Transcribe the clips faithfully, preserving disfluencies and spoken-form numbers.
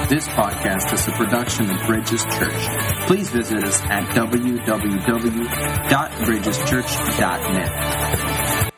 This podcast is a production of Bridges Church. Please visit us at w w w dot bridges church dot net.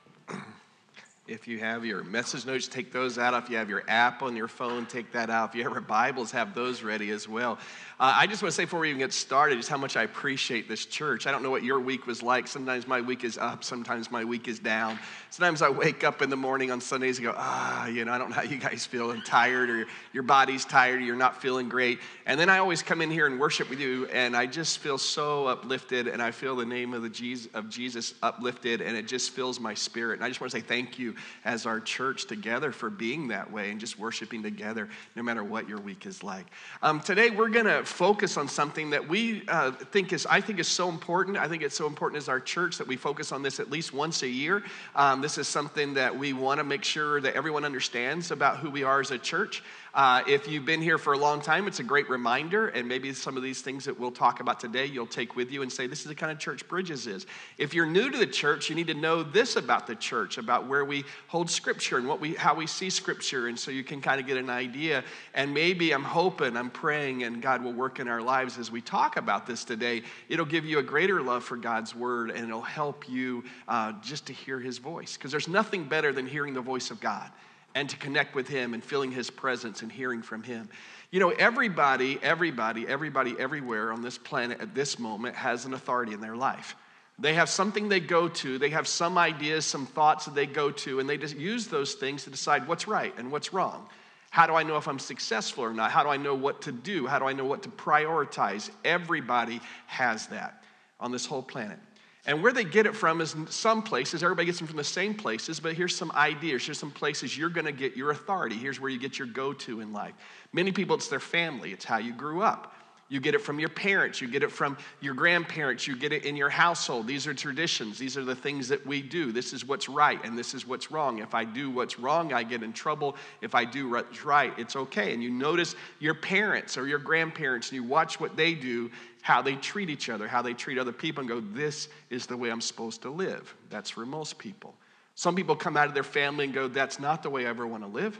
If you have your message notes, take those out. If you have your app on your phone, take that out. If you have your Bibles, have those ready as well. Uh, I just want to say before we even get started, just how much I appreciate this church. I don't know what your week was like. Sometimes my week is up. Sometimes my week is down. Sometimes I wake up in the morning on Sundays and go, ah, you know, I don't know how you guys feel. I'm tired, or your body's tired, or you're not feeling great. And then I always come in here and worship with you, and I just feel so uplifted, and I feel the name of the Jesus, of Jesus uplifted, and it just fills my spirit. And I just want to say thank you as our church together for being that way and just worshiping together no matter what your week is like. Um, today we're going to focus on something that we uh, think is, I think is so important. I think it's so important as our church that we focus on this at least once a year. Um, this is something that we want to make sure that everyone understands about who we are as a church. Uh, if you've been here for a long time, it's a great reminder, and maybe some of these things that we'll talk about today, you'll take with you and say, this is the kind of church Bridges is. If you're new to the church, you need to know this about the church, about where we hold Scripture and what we, how we see Scripture, and so you can kind of get an idea. And maybe I'm hoping, I'm praying, and God will work in our lives as we talk about this today. It'll give you a greater love for God's Word, and it'll help you uh, just to hear His voice, because there's nothing better than hearing the voice of God and to connect with Him and feeling His presence and hearing from Him. You know, everybody, everybody, everybody, everywhere on this planet at this moment has an authority in their life. They have something they go to. They have some ideas, some thoughts that they go to, and they just use those things to decide what's right and what's wrong. How do I know if I'm successful or not? How do I know what to do? How do I know what to prioritize? Everybody has that on this whole planet. And where they get it from is in some places. Everybody gets them from the same places, but here's some ideas. Here's some places you're going to get your authority. Here's where you get your go-to in life. Many people, it's their family. It's how you grew up. You get it from your parents. You get it from your grandparents. You get it in your household. These are traditions. These are the things that we do. This is what's right, and this is what's wrong. If I do what's wrong, I get in trouble. If I do what's right, it's okay. And you notice your parents or your grandparents, and you watch what they do, how they treat each other, how they treat other people, and go, this is the way I'm supposed to live. That's for most people. Some people come out of their family and go, that's not the way I ever want to live.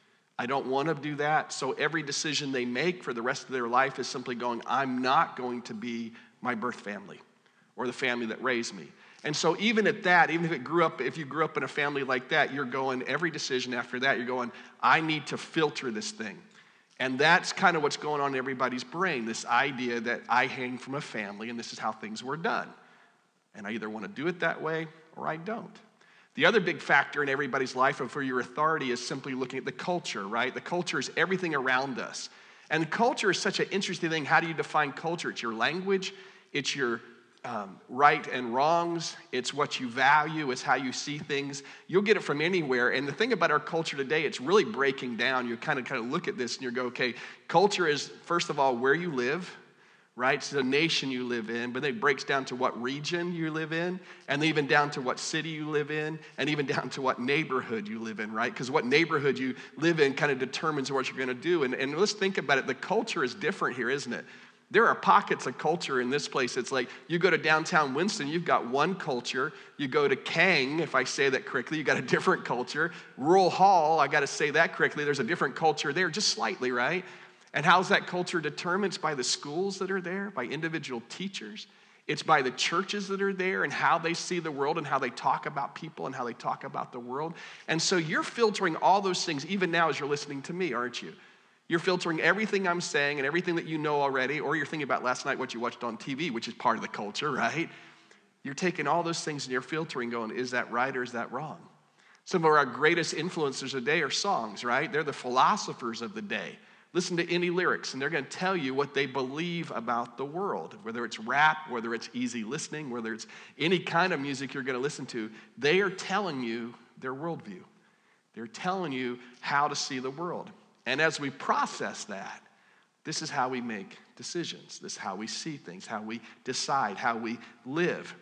I don't want to do that. So every decision they make for the rest of their life is simply going, I'm not going to be my birth family or the family that raised me. And so even at that, even if it grew up, if you grew up in a family like that, you're going, every decision after that, you're going, I need to filter this thing. And that's kind of what's going on in everybody's brain, this idea that I hang from a family and this is how things were done. And I either want to do it that way or I don't. The other big factor in everybody's life for your authority is simply looking at the culture, right? The culture is everything around us. And culture is such an interesting thing. How do you define culture? It's your language. It's your um, right and wrongs. It's what you value. It's how you see things. You'll get it from anywhere. And the thing about our culture today, it's really breaking down. You kind of kind of look at this and you go, okay, culture is, first of all, where you live. Right? It's the nation you live in, but then it breaks down to what region you live in, and even down to what city you live in, and even down to what neighborhood you live in, right? Because what neighborhood you live in kind of determines what you're going to do. And, and let's think about it. The culture is different here, isn't it? There are pockets of culture in this place. It's like you go to downtown Winston, you've got one culture. You go to Kang, if I say that correctly, you got a different culture. Rural Hall, I got to say that correctly, there's a different culture there, just slightly, right? And how's that culture determined? It's by the schools that are there, by individual teachers. It's by the churches that are there and how they see the world and how they talk about people and how they talk about the world. And so you're filtering all those things even now as you're listening to me, aren't you? You're filtering everything I'm saying and everything that you know already, or you're thinking about last night what you watched on T V, which is part of the culture, right? You're taking all those things and you're filtering going, is that right or is that wrong? Some of our greatest influencers today are songs, right? They're the philosophers of the day. Listen to any lyrics, and they're going to tell you what they believe about the world, whether it's rap, whether it's easy listening, whether it's any kind of music you're going to listen to. They are telling you their worldview. They're telling you how to see the world. And as we process that, this is how we make decisions. This is how we see things, how we decide, how we live.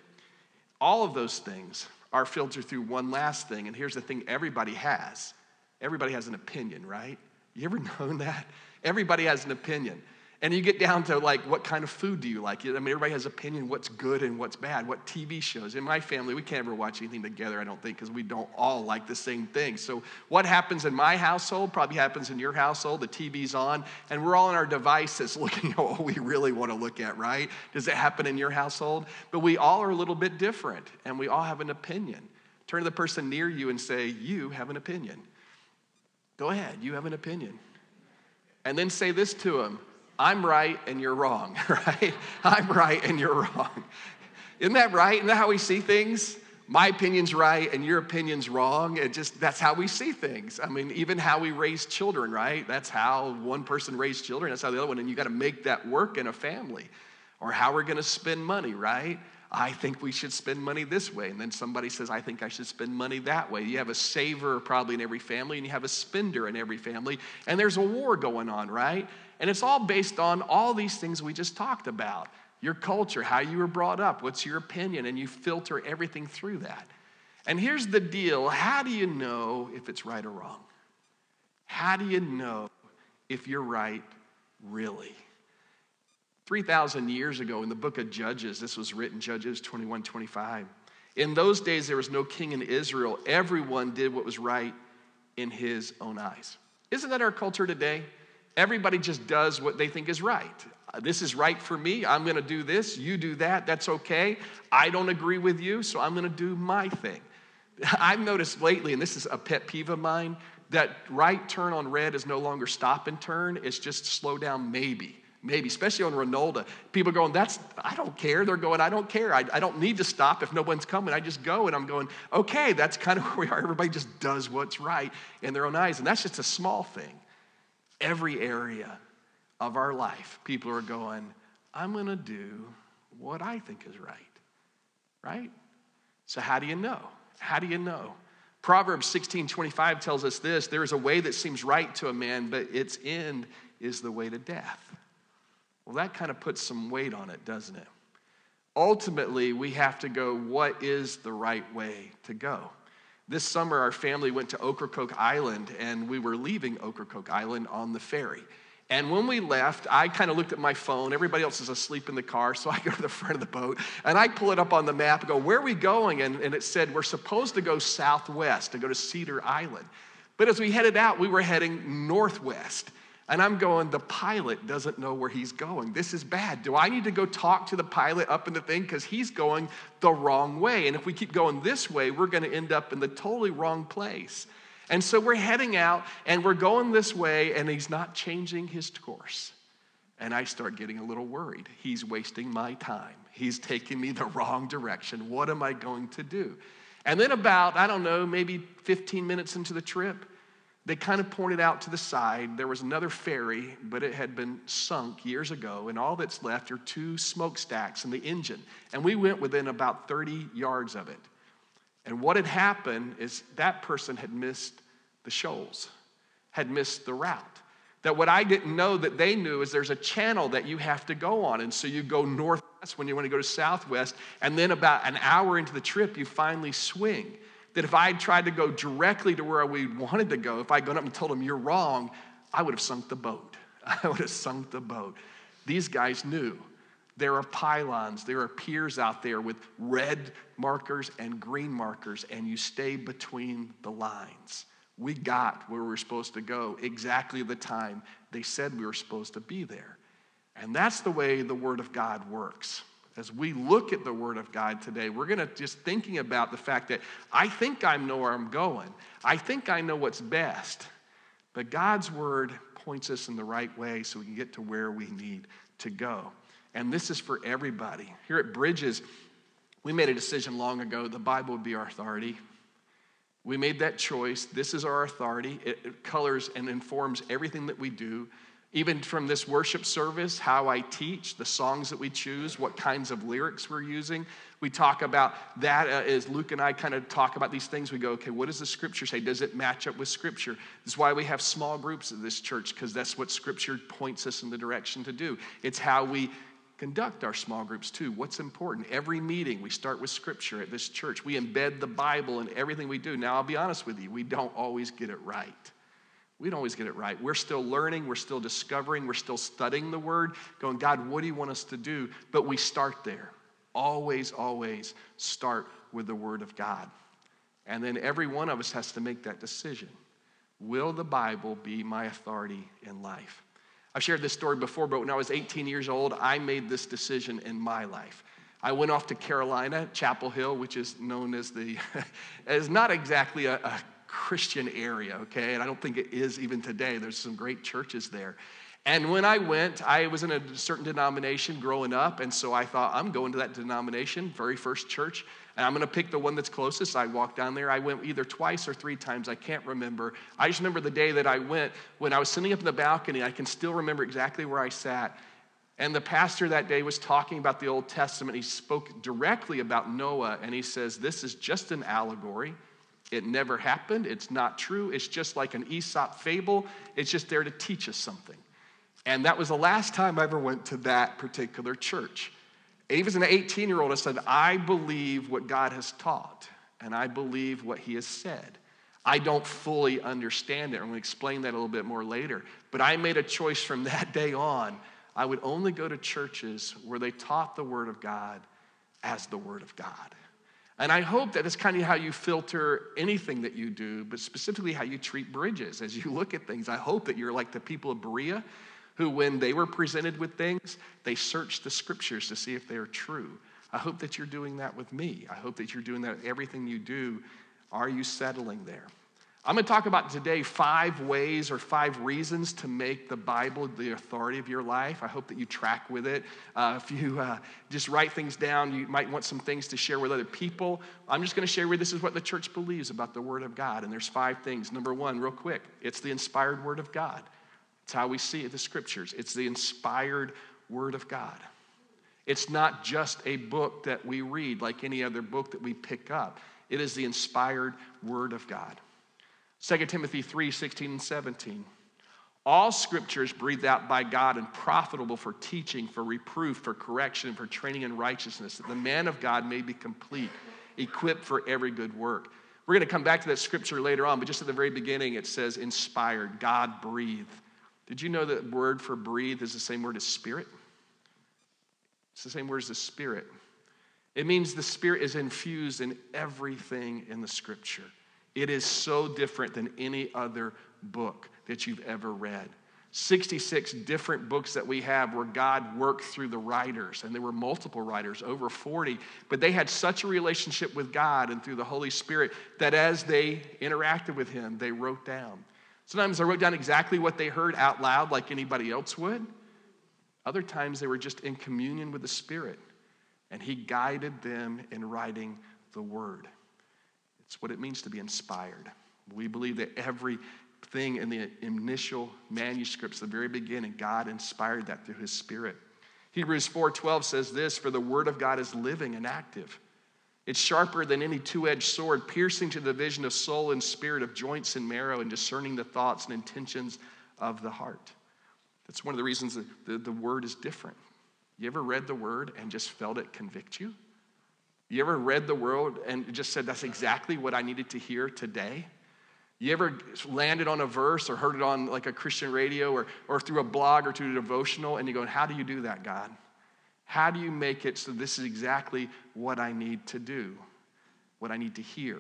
All of those things are filtered through one last thing, and here's the thing everybody has. Everybody has an opinion, right? You ever known that? Everybody has an opinion. And you get down to like, what kind of food do you like? I mean, everybody has opinion what's good and what's bad, what T V shows. In my family, we can't ever watch anything together, I don't think, because we don't all like the same thing. So what happens in my household probably happens in your household. The T V's on, and we're all on our devices looking at what we really want to look at, right? Does it happen in your household? But we all are a little bit different, and we all have an opinion. Turn to the person near you and say, you have an opinion. Go ahead, you have an opinion. And then say this to them, I'm right and you're wrong, right? I'm right and you're wrong. Isn't that right? Isn't that how we see things? My opinion's right and your opinion's wrong. It just, that's how we see things. I mean, even how we raise children, right? That's how one person raised children. That's how the other one, and you got to make that work in a family. Or how we're going to spend money, right? I think we should spend money this way. And then somebody says, I think I should spend money that way. You have a saver probably in every family, and you have a spender in every family. And there's a war going on, right? And it's all based on all these things we just talked about. Your culture, how you were brought up, what's your opinion, and you filter everything through that. And here's the deal. How do you know if it's right or wrong? How do you know if you're right really? three thousand years ago in the book of Judges, this was written, Judges twenty-one twenty-five. In those days, there was no king in Israel. Everyone did what was right in his own eyes. Isn't that our culture today? Everybody just does what they think is right. This is right for me. I'm going to do this. You do that. That's okay. I don't agree with you, so I'm going to do my thing. I've noticed lately, and this is a pet peeve of mine, that right turn on red is no longer stop and turn. It's just slow down maybe. Maybe, especially on Ronaldo. People are going, that's, I don't care. They're going, I don't care. I, I don't need to stop if no one's coming. I just go, and I'm going, okay, that's kind of where we are. Everybody just does what's right in their own eyes, and that's just a small thing. Every area of our life, people are going, I'm going to do what I think is right, right? So how do you know? How do you know? Proverbs sixteen twenty-five tells us this, there is a way that seems right to a man, but its end is the way to death. Well, that kind of puts some weight on it, doesn't it? Ultimately, we have to go, what is the right way to go? This summer, our family went to Ocracoke Island, and we were leaving Ocracoke Island on the ferry. And when we left, I kind of looked at my phone. Everybody else is asleep in the car, so I go to the front of the boat, and I pull it up on the map and go, where are we going? And, and it said, we're supposed to go southwest, to go to Cedar Island. But as we headed out, we were heading northwest. And I'm going, the pilot doesn't know where he's going. This is bad. Do I need to go talk to the pilot up in the thing? Because he's going the wrong way. And if we keep going this way, we're going to end up in the totally wrong place. And so we're heading out, and we're going this way, and he's not changing his course. And I start getting a little worried. He's wasting my time. He's taking me the wrong direction. What am I going to do? And then about, I don't know, maybe fifteen minutes into the trip, they kind of pointed out to the side. There was another ferry, but it had been sunk years ago, and all that's left are two smokestacks and the engine. And we went within about thirty yards of it. And what had happened is that person had missed the shoals, had missed the route. That what I didn't know that they knew is there's a channel that you have to go on. And so you go northwest when you want to go to southwest, and then about an hour into the trip, you finally swing. That if I had tried to go directly to where we wanted to go, if I'd gone up and told them you're wrong, I would have sunk the boat. I would have sunk the boat. These guys knew. There are pylons, there are piers out there with red markers and green markers, and you stay between the lines. We got where we were supposed to go exactly the time they said we were supposed to be there. And that's the way the Word of God works. As we look at the Word of God today, we're going to just thinking about the fact that I think I know where I'm going. I think I know what's best. But God's Word points us in the right way so we can get to where we need to go. And this is for everybody. Here at Bridges, we made a decision long ago the Bible would be our authority. We made that choice. This is our authority. It, it colors and informs everything that we do. Even from this worship service, how I teach, the songs that we choose, what kinds of lyrics we're using. We talk about that uh, as Luke and I kind of talk about these things. We go, okay, what does the Scripture say? Does it match up with Scripture? This is why we have small groups at this church, because that's what Scripture points us in the direction to do. It's how we conduct our small groups too. What's important? Every meeting, we start with Scripture at this church. We embed the Bible in everything we do. Now, I'll be honest with you, we don't always get it right. We don't always get it right. We're still learning, we're still discovering, we're still studying the word, going, God, what do you want us to do? But we start there. Always, always start with the word of God. And then every one of us has to make that decision. Will the Bible be my authority in life? I've shared this story before, but when I was eighteen years old, I made this decision in my life. I went off to Carolina, Chapel Hill, which is known as the, as not exactly a, a Christian area, okay? And I don't think it is even today. There's some great churches there. And when I went, I was in a certain denomination growing up, and so I thought, I'm going to that denomination, very first church, and I'm going to pick the one that's closest. I walked down there. I went either twice or three times. I can't remember. I just remember the day that I went, when I was sitting up in the balcony, I can still remember exactly where I sat. And the pastor that day was talking about the Old Testament. He spoke directly about Noah, and he says, this is just an allegory. It never happened. It's not true. It's just like an Aesop fable. It's just there to teach us something. And that was the last time I ever went to that particular church. And even as an eighteen-year-old, I said, I believe what God has taught, and I believe what he has said. I don't fully understand it. I'm going to explain that a little bit more later. But I made a choice from that day on. I would only go to churches where they taught the Word of God as the Word of God. And I hope that it's kind of how you filter anything that you do, but specifically how you treat Bridges. As you look at things, I hope that you're like the people of Berea, who when they were presented with things, they searched the scriptures to see if they are true. I hope that you're doing that with me. I hope that you're doing that with everything you do. Are you settling there? I'm going to talk about today five ways or five reasons to make the Bible the authority of your life. I hope that you track with it. Uh, if you uh, just write things down, you might want some things to share with other people. I'm just going to share with you, this is what the church believes about the Word of God. And there's five things. Number one, real quick, it's the inspired Word of God. It's how we see it, the scriptures. It's the inspired Word of God. It's not just a book that we read like any other book that we pick up. It is the inspired Word of God. Second Timothy three, sixteen and seventeen. All scripture is breathed out by God and profitable for teaching, for reproof, for correction, for training in righteousness, that the man of God may be complete, equipped for every good work. We're going to come back to that scripture later on, but just at the very beginning it says inspired, God breathed. Did you know that word for breathe is the same word as spirit? It's the same word as the Spirit. It means the Spirit is infused in everything in the scripture. It is so different than any other book that you've ever read. sixty-six different books that we have where God worked through the writers, and there were multiple writers, over forty, but they had such a relationship with God and through the Holy Spirit that as they interacted with him, they wrote down. Sometimes they wrote down exactly what they heard out loud like anybody else would. Other times they were just in communion with the Spirit, and he guided them in writing the Word. It's what it means to be inspired. We believe that everything in the initial manuscripts, the very beginning, God inspired that through his Spirit. Hebrews four twelve says this, for the Word of God is living and active. It's sharper than any two-edged sword, piercing to the division of soul and spirit, of joints and marrow, and discerning the thoughts and intentions of the heart. That's one of the reasons that the, the Word is different. You ever read the Word and just felt it convict you? You ever read the Word and just said, that's exactly what I needed to hear today? You ever landed on a verse or heard it on like a Christian radio or, or through a blog or through a devotional, and you go, how do you do that, God? How do you make it so this is exactly what I need to do, what I need to hear?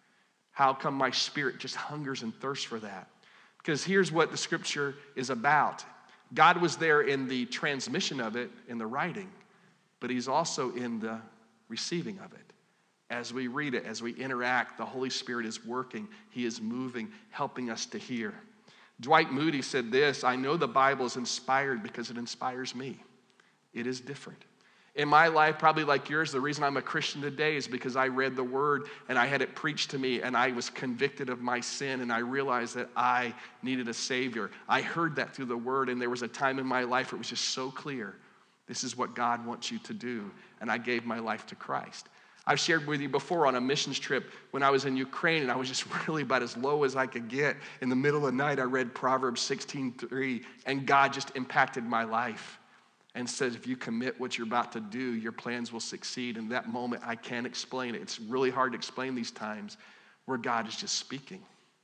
How come my spirit just hungers and thirsts for that? Because here's what the scripture is about. God was there in the transmission of it, in the writing, but he's also in the receiving of it. As we read it, as we interact, the Holy Spirit is working. He is moving, helping us to hear. Dwight Moody said this, I know the Bible is inspired because it inspires me. It is different. In my life, probably like yours, the reason I'm a Christian today is because I read the Word and I had it preached to me and I was convicted of my sin and I realized that I needed a Savior. I heard that through the Word, and there was a time in my life where it was just so clear. This is what God wants you to do. And I gave my life to Christ. I've shared with you before on a missions trip when I was in Ukraine, and I was just really about as low as I could get. In the middle of the night, I read Proverbs sixteen three, and God just impacted my life and said, if you commit what you're about to do, your plans will succeed. And that moment, I can't explain it. It's really hard to explain these times where God is just speaking.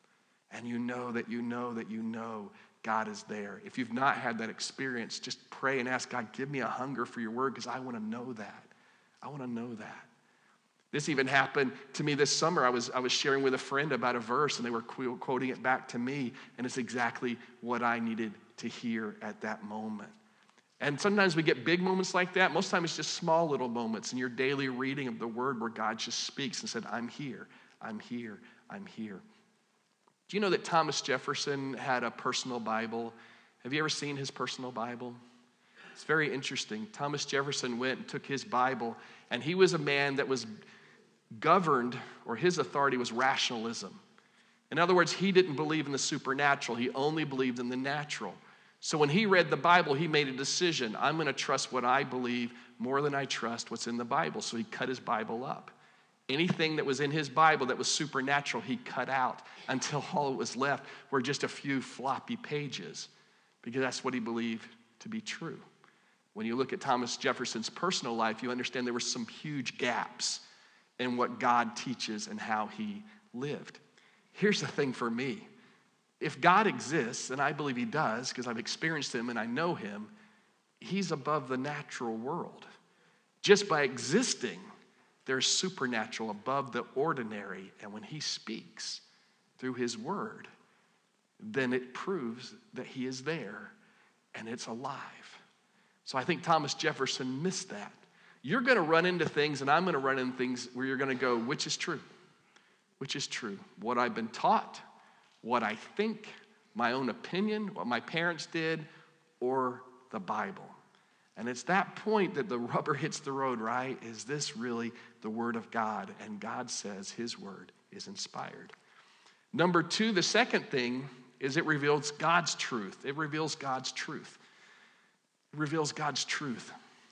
And you know that you know that you know God is there. If you've not had that experience, just pray and ask God, give me a hunger for your word because I want to know that. I want to know that. This even happened to me this summer. I was, I was sharing with a friend about a verse, and they were qu- quoting it back to me, and it's exactly what I needed to hear at that moment. And sometimes we get big moments like that. Most times it's just small little moments in your daily reading of the word where God just speaks and said, I'm here, I'm here, I'm here. Do you know that Thomas Jefferson had a personal Bible? Have you ever seen his personal Bible? It's very interesting. Thomas Jefferson went and took his Bible, and he was a man that was governed, or his authority was rationalism. In other words, he didn't believe in the supernatural. He only believed in the natural. So when he read the Bible, he made a decision. I'm going to trust what I believe more than I trust what's in the Bible. So he cut his Bible up. Anything that was in his Bible that was supernatural, he cut out until all that was left were just a few floppy pages, because that's what he believed to be true. When you look at Thomas Jefferson's personal life, you understand there were some huge gaps in what God teaches and how he lived. Here's the thing for me. If God exists, and I believe he does because I've experienced him and I know him, he's above the natural world. Just by existing, there's supernatural above the ordinary. And when he speaks through his word, then it proves that he is there and it's alive. So I think Thomas Jefferson missed that. You're going to run into things, and I'm going to run into things where you're going to go, which is true? Which is true? What I've been taught, what I think, my own opinion, what my parents did, or the Bible. And it's that point that the rubber hits the road, right? Is this really the word of God? And God says his word is inspired. Number two, the second thing is it reveals God's truth. It reveals God's truth. It reveals God's truth.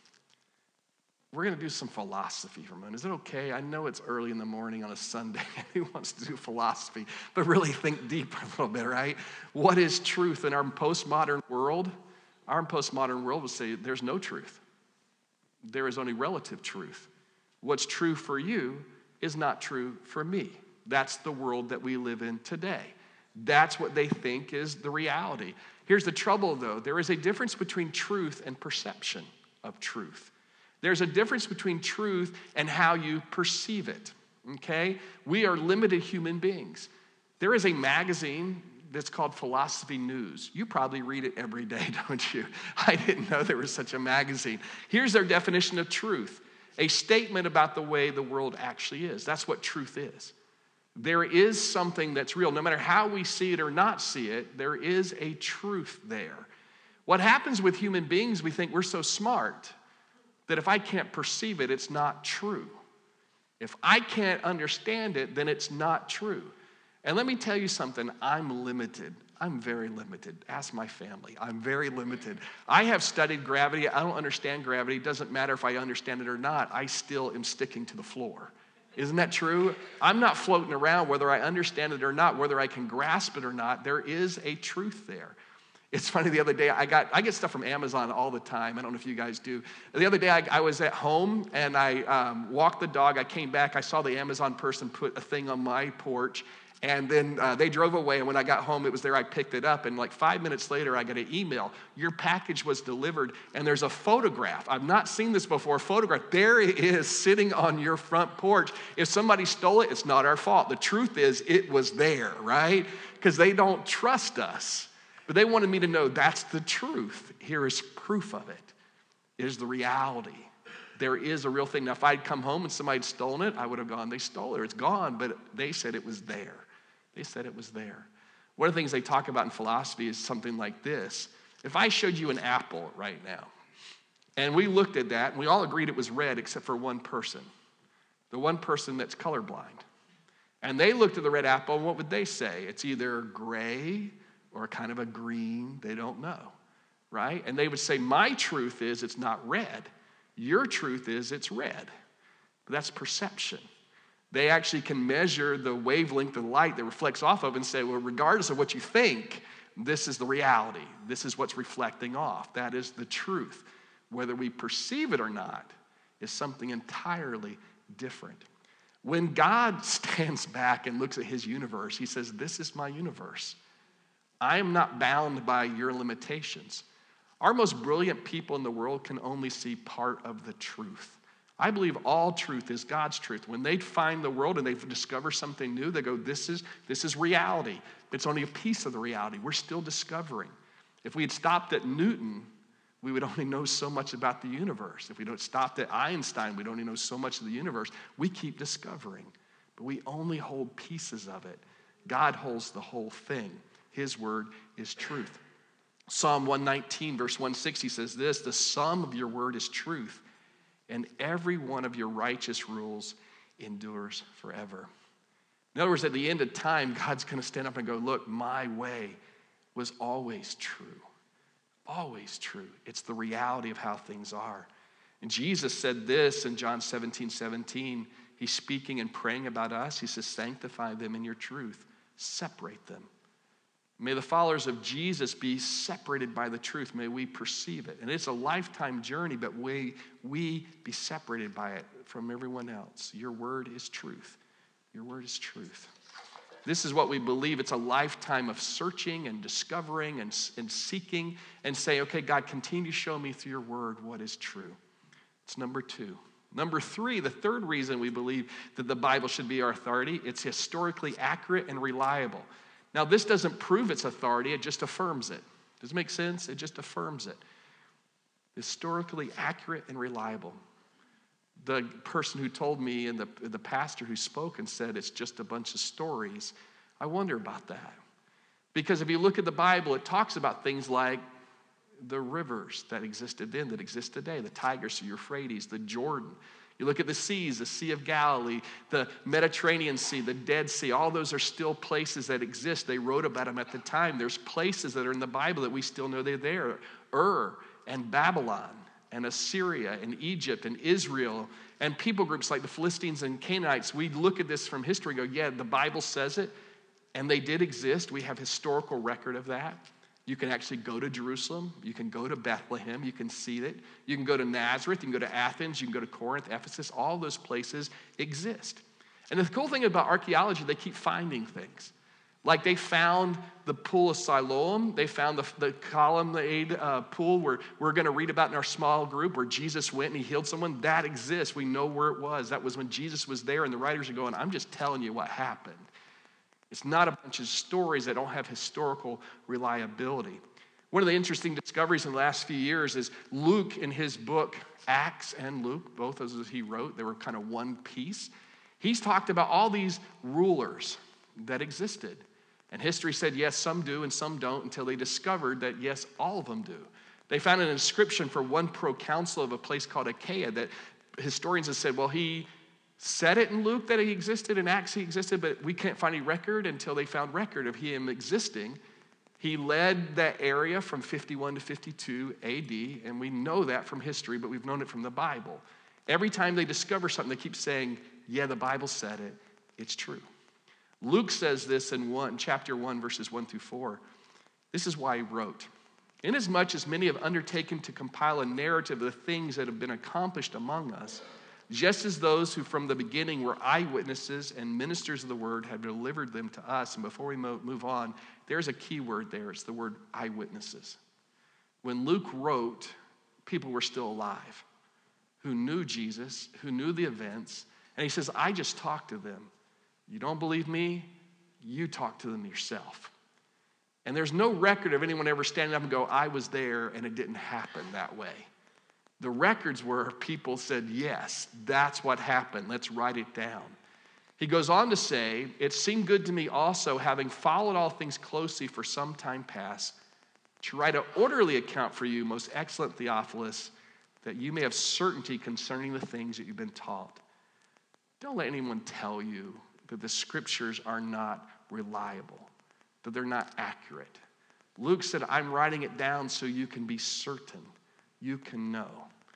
We're going to do some philosophy for a moment. Is it okay? I know it's early in the morning on a Sunday and who wants to do philosophy, but really think deeper a little bit, right? What is truth in our postmodern world? Our postmodern world would say there's no truth. There is only relative truth. What's true for you is not true for me. That's the world that we live in today. That's what they think is the reality. Here's the trouble, though. There is a difference between truth and perception of truth. There's a difference between truth and how you perceive it, okay? We are limited human beings. There is a magazine that's called Philosophy News. You probably read it every day, don't you? I didn't know there was such a magazine. Here's their definition of truth: a statement about the way the world actually is. That's what truth is. There is something that's real. No matter how we see it or not see it, there is a truth there. What happens with human beings, we think we're so smart that if I can't perceive it, it's not true. If I can't understand it, then it's not true. And let me tell you something, I'm limited. I'm very limited. Ask my family. I'm very limited. I have studied gravity. I don't understand gravity. It doesn't matter if I understand it or not. I still am sticking to the floor. Isn't that true? I'm not floating around whether I understand it or not, whether I can grasp it or not. There is a truth there. It's funny, the other day, I got I get stuff from Amazon all the time. I don't know if you guys do. The other day, I, I was at home, and I um, walked the dog. I came back. I saw the Amazon person put a thing on my porch, and then uh, they drove away. And when I got home, it was there. I picked it up, and like five minutes later, I got an email. Your package was delivered, and there's a photograph. I've not seen this before, a photograph. There it is sitting on your front porch. If somebody stole it, it's not our fault. The truth is it was there, right? Because they don't trust us. But they wanted me to know that's the truth. Here is proof of it. It is the reality. There is a real thing. Now, if I'd come home and somebody had stolen it, I would have gone, they stole it. It's gone, but they said it was there. They said it was there. One of the things they talk about in philosophy is something like this. If I showed you an apple right now, and we looked at that, and we all agreed it was red except for one person, the one person that's colorblind. And they looked at the red apple, and what would they say? It's either gray or kind of a green, they don't know, right? And they would say, my truth is it's not red. Your truth is it's red. But that's perception. They actually can measure the wavelength of light that reflects off of and say, well, regardless of what you think, this is the reality. This is what's reflecting off. That is the truth. Whether we perceive it or not is something entirely different. When God stands back and looks at his universe, he says, this is my universe. I am not bound by your limitations. Our most brilliant people in the world can only see part of the truth. I believe all truth is God's truth. When they find the world and they discover something new, they go, this is, this is reality. It's only a piece of the reality. We're still discovering. If we had stopped at Newton, we would only know so much about the universe. If we don't stopped at Einstein, we'd only know so much of the universe. We keep discovering, but we only hold pieces of it. God holds the whole thing. His word is truth. Psalm one nineteen, verse one sixty says this, the sum of your word is truth, and every one of your righteous rules endures forever. In other words, at the end of time, God's going to stand up and go, look, my way was always true. Always true. It's the reality of how things are. And Jesus said this in John seventeen seventeen. He's speaking and praying about us. He says, sanctify them in your truth. Separate them. May the followers of Jesus be separated by the truth. May we perceive it. And it's a lifetime journey, but we, we be separated by it from everyone else. Your word is truth. Your word is truth. This is what we believe. It's a lifetime of searching and discovering and, and seeking and say, okay, God, continue to show me through your word what is true. It's number two. Number three, the third reason we believe that the Bible should be our authority, it's historically accurate and reliable. Now, this doesn't prove its authority, it just affirms it. Does it make sense? It just affirms it. Historically accurate and reliable. The person who told me and the, the pastor who spoke and said it's just a bunch of stories, I wonder about that. Because if you look at the Bible, it talks about things like the rivers that existed then, that exist today, the Tigris, the Euphrates, the Jordan. You look at the seas, the Sea of Galilee, the Mediterranean Sea, the Dead Sea, all those are still places that exist. They wrote about them at the time. There's places that are in the Bible that we still know they're there. Ur and Babylon and Assyria and Egypt and Israel and people groups like the Philistines and Canaanites. We look at this from history and go, yeah, the Bible says it, and they did exist. We have historical record of that. You can actually go to Jerusalem. You can go to Bethlehem. You can see it. You can go to Nazareth. You can go to Athens. You can go to Corinth, Ephesus. All those places exist. And the cool thing about archaeology, they keep finding things. Like they found the pool of Siloam. They found the, the colonnade uh, pool where we're going to read about in our small group where Jesus went and he healed someone. That exists. We know where it was. That was when Jesus was there, and the writers are going, I'm just telling you what happened. It's not a bunch of stories that don't have historical reliability. One of the interesting discoveries in the last few years is Luke in his book, Acts and Luke, both as he wrote, they were kind of one piece. He's talked about all these rulers that existed. And history said, yes, some do and some don't, until they discovered that, yes, all of them do. They found an inscription for one proconsul of a place called Achaia that historians have said, well, he said it in Luke that he existed, in Acts he existed, but we can't find any record until they found record of him existing. He led that area from fifty-one to fifty-two A D, and we know that from history, but we've known it from the Bible. Every time they discover something, they keep saying, yeah, the Bible said it. It's true. Luke says this in one, chapter one, verses one through four. This is why he wrote, inasmuch as many have undertaken to compile a narrative of the things that have been accomplished among us, just as those who from the beginning were eyewitnesses and ministers of the word have delivered them to us. And before we move on, there's a key word there. It's the word eyewitnesses. When Luke wrote, people were still alive who knew Jesus, who knew the events. And he says, I just talked to them. You don't believe me? You talk to them yourself. And there's no record of anyone ever standing up and go, I was there and it didn't happen that way. The records were people said, yes, that's what happened. Let's write it down. He goes on to say, it seemed good to me also, having followed all things closely for some time past, to write an orderly account for you, most excellent Theophilus, that you may have certainty concerning the things that you've been taught. Don't let anyone tell you that the scriptures are not reliable, that they're not accurate. Luke said, I'm writing it down so you can be certain. You can know.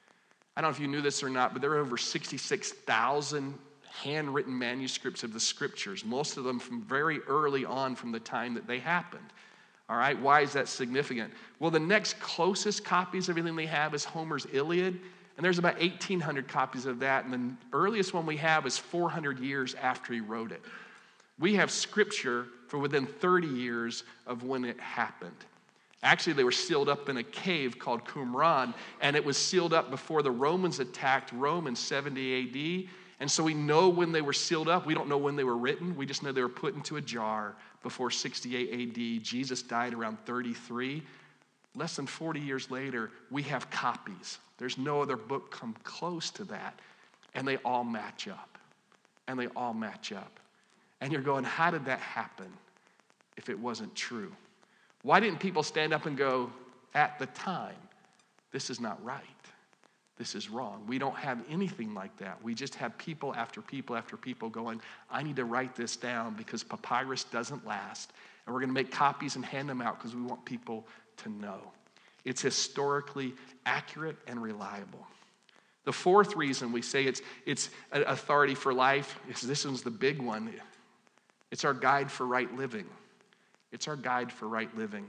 I don't know if you knew this or not, but there are over sixty-six thousand handwritten manuscripts of the scriptures, most of them from very early on from the time that they happened. All right, why is that significant? Well, the next closest copies of everything they have is Homer's Iliad, And there's about eighteen hundred copies of that, and the earliest one we have is four hundred years after he wrote it. We have scripture for within thirty years of when it happened. Actually, they were sealed up in a cave called Qumran, and it was sealed up before the Romans attacked Rome in seventy A D. And so we know when they were sealed up. We don't know when they were written. We just know they were put into a jar before sixty-eight A D. Jesus died around thirty-three. Less than forty years later, we have copies. There's no other book come close to that. And they all match up. And they all match up. And you're going, how did that happen if it wasn't true? Why didn't people stand up and go, at the time, this is not right? This is wrong. We don't have anything like that. We just have people after people after people going, I need to write this down because papyrus doesn't last. And we're going to make copies and hand them out because we want people to know. It's historically accurate and reliable. The fourth reason we say it's, it's an authority for life is this one's the big one. It's our guide for right living. It's our guide for right living.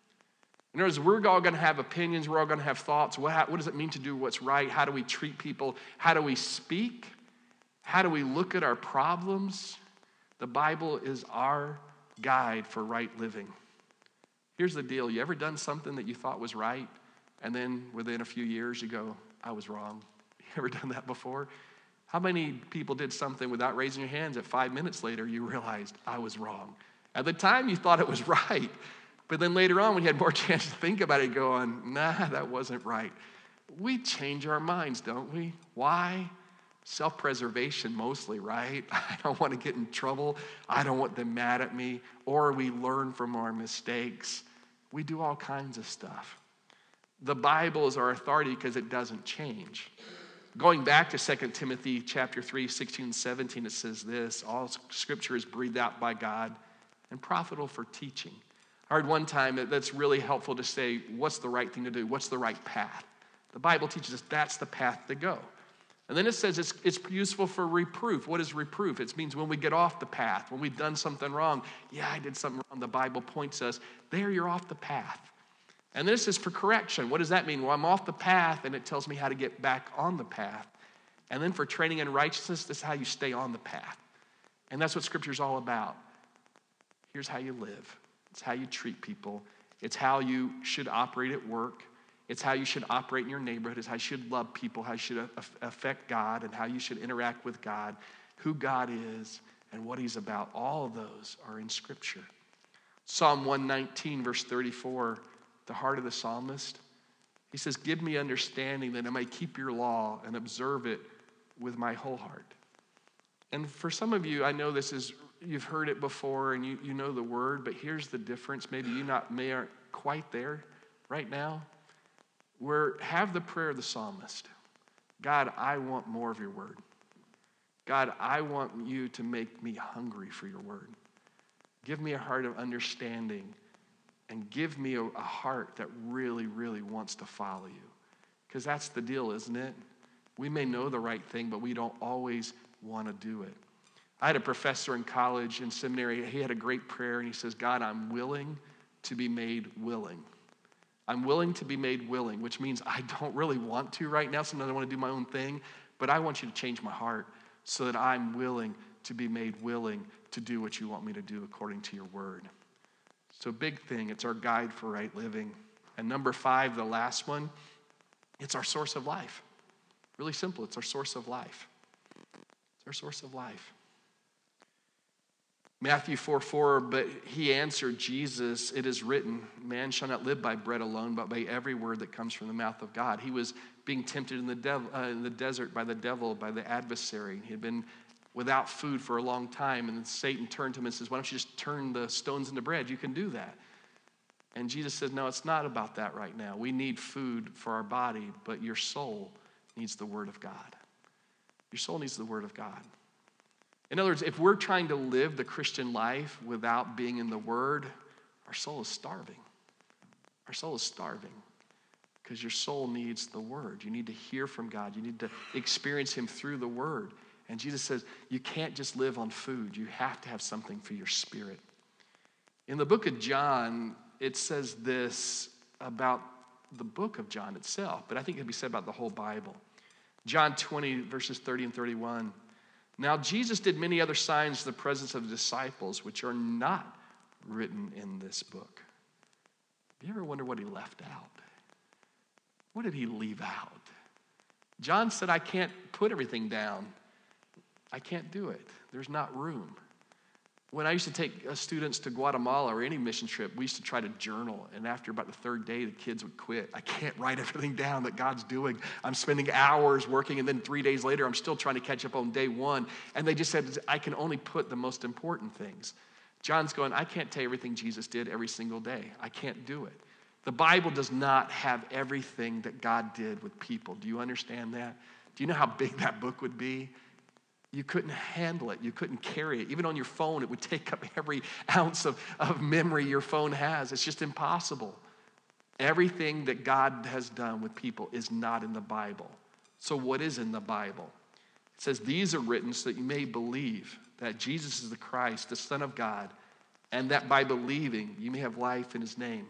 In other words, we're all going to have opinions. We're all going to have thoughts. What, what does it mean to do what's right? How do we treat people? How do we speak? How do we look at our problems? The Bible is our guide for right living. Here's the deal. You ever done something that you thought was right, and then within a few years you go, I was wrong? You ever done that before? How many people did something without raising your hands that five minutes later you realized, I was wrong? At the time you thought it was right. But then later on, when you had more chance to think about it, going, nah, that wasn't right. We change our minds, don't we? Why? Self-preservation mostly, right? I don't want to get in trouble. I don't want them mad at me. Or we learn from our mistakes. We do all kinds of stuff. The Bible is our authority because it doesn't change. Going back to Second Timothy chapter three, sixteen and seventeen, it says this, all scripture is breathed out by God and profitable for teaching. I heard one time that that's really helpful to say, what's the right thing to do? What's the right path? The Bible teaches us that's the path to go. And then it says it's, it's useful for reproof. What is reproof? It means when we get off the path, when we've done something wrong. Yeah, I did something wrong. The Bible points us, there you're off the path. And this is for correction. What does that mean? Well, I'm off the path, and it tells me how to get back on the path. And then for training in righteousness, this is how you stay on the path. And that's what Scripture's all about. Here's how you live. It's how you treat people. It's how you should operate at work. It's how you should operate in your neighborhood. It's how you should love people, how you should affect God, and how you should interact with God, who God is, and what he's about. All of those are in Scripture. Psalm one nineteen, verse thirty-four, the heart of the psalmist, he says, give me understanding that I may keep your law and observe it with my whole heart. And for some of you, I know this is, you've heard it before and you, you know the word, but here's the difference. Maybe you not may aren't quite there right now. Where have the prayer of the psalmist. God, I want more of your word. God, I want you to make me hungry for your word. Give me a heart of understanding and give me a, a heart that really, really wants to follow you. Because that's the deal, isn't it? We may know the right thing, but we don't always want to do it. I had a professor in college, in seminary, he had a great prayer, and he says, God, I'm willing to be made willing. I'm willing to be made willing, which means I don't really want to right now. Sometimes I want to do my own thing, but I want you to change my heart so that I'm willing to be made willing to do what you want me to do according to your word. So big thing, it's our guide for right living. And number five, the last one, it's our source of life. Really simple, it's our source of life. It's our source of life. Matthew four four, but he answered Jesus, it is written, man shall not live by bread alone, but by every word that comes from the mouth of God. He was being tempted in the, devil, uh, in the desert by the devil, by the adversary. He had been without food for a long time, and then Satan turned to him and says, why don't you just turn the stones into bread? You can do that. And Jesus says, no, it's not about that right now. We need food for our body, but your soul needs the word of God. Your soul needs the word of God. In other words, if we're trying to live the Christian life without being in the word, our soul is starving. Our soul is starving because your soul needs the word. You need to hear from God. You need to experience him through the word. And Jesus says, you can't just live on food. You have to have something for your spirit. In the book of John, it says this about the book of John itself, but I think it can be said about the whole Bible. John twenty, verses thirty and thirty-one. Now Jesus did many other signs in the presence of the disciples, which are not written in this book. Do you ever wonder what he left out? What did he leave out? John said, I can't put everything down. I can't do it. There's not room. When I used to take uh, students to Guatemala or any mission trip, we used to try to journal. And after about the third day, the kids would quit. I can't write everything down that God's doing. I'm spending hours working, and then three days later, I'm still trying to catch up on day one. And they just said, I can only put the most important things. John's going, I can't tell you everything Jesus did every single day. I can't do it. The Bible does not have everything that God did with people. Do you understand that? Do you know how big that book would be? You couldn't handle it. You couldn't carry it. Even on your phone, it would take up every ounce of, of memory your phone has. It's just impossible. Everything that God has done with people is not in the Bible. So what is in the Bible? It says, these are written so that you may believe that Jesus is the Christ, the Son of God, and that by believing you may have life in his name.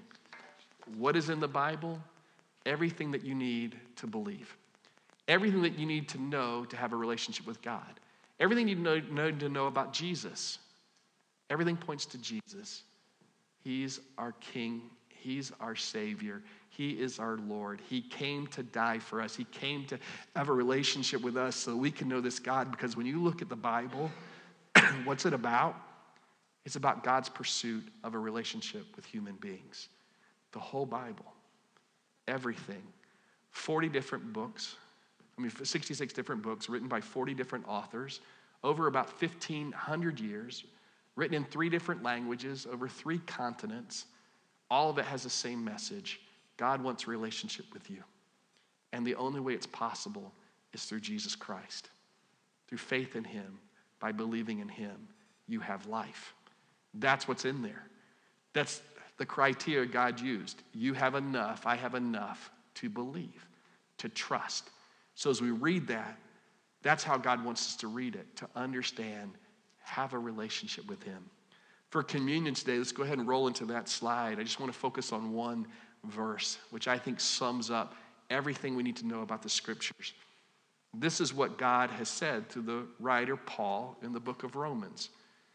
What is in the Bible? Everything that you need to believe. Everything that you need to know to have a relationship with God. Everything you know, know to know about Jesus. Everything points to Jesus. He's our King. He's our Savior. He is our Lord. He came to die for us. He came to have a relationship with us so we can know this God. Because when you look at the Bible, what's it about? It's about God's pursuit of a relationship with human beings. The whole Bible. Everything. forty different books. I mean, sixty-six different books written by forty different authors over about fifteen hundred years, written in three different languages over three continents. All of it has the same message. God wants a relationship with you. And the only way it's possible is through Jesus Christ. Through faith in him, by believing in him, you have life. That's what's in there. That's the criteria God used. You have enough, I have enough to believe, to trust. So as we read that, that's how God wants us to read it, to understand, have a relationship with him. For communion today, let's go ahead and roll into that slide. I just want to focus on one verse, which I think sums up everything we need to know about the scriptures. This is what God has said to the writer Paul in the book of Romans.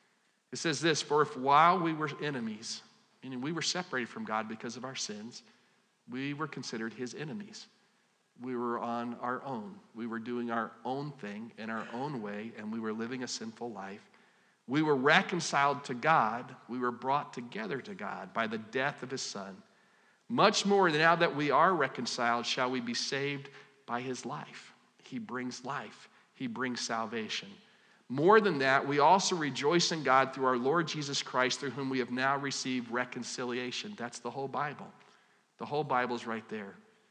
It says this, for if while we were enemies, meaning we were separated from God because of our sins, we were considered his enemies. We were on our own. We were doing our own thing in our own way, and we were living a sinful life. We were reconciled to God. We were brought together to God by the death of his Son. Much more, now that we are reconciled, shall we be saved by his life. He brings life. He brings salvation. More than that, we also rejoice in God through our Lord Jesus Christ, through whom we have now received reconciliation. That's the whole Bible. The whole Bible's right there.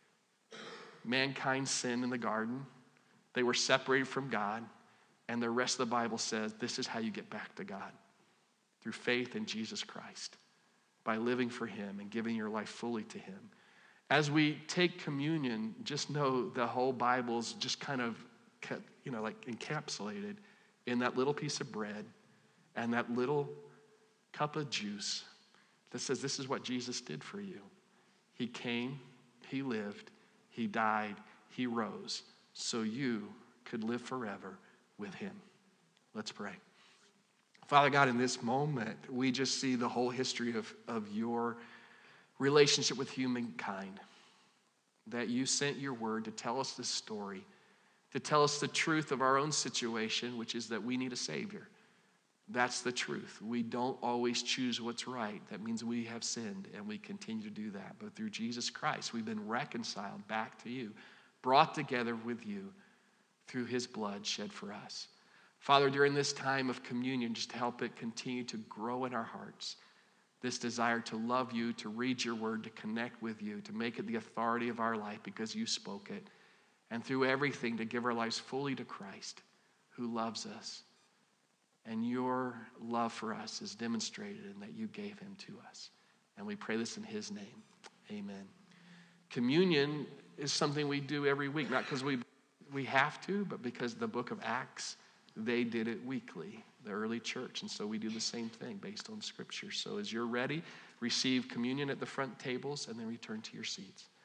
Mankind sinned in the garden. They were separated from God. And the rest of the Bible says this is how you get back to God. Through faith in Jesus Christ. By living for him and giving your life fully to him. As we take communion, just know the whole Bible's just kind of, you know, like encapsulated in that little piece of bread and that little cup of juice that says this is what Jesus did for you. He came, he lived, he died, he rose, so you could live forever with him. Let's pray. Father God, in this moment, we just see the whole history of, of your relationship with humankind. That you sent your word to tell us this story, to tell us the truth of our own situation, which is that we need a Savior. That's the truth. We don't always choose what's right. That means we have sinned, and we continue to do that. But through Jesus Christ, we've been reconciled back to you, brought together with you through his blood shed for us. Father, during this time of communion, just help it continue to grow in our hearts. This desire to love you, to read your word, to connect with you, to make it the authority of our life because you spoke it. And through everything, to give our lives fully to Christ, who loves us. And your love for us is demonstrated in that you gave him to us. And we pray this in his name. Amen. Communion is something we do every week, not because we, we have to, but because the book of Acts, they did it weekly, the early church. And so we do the same thing based on scripture. So as you're ready, receive communion at the front tables and then return to your seats.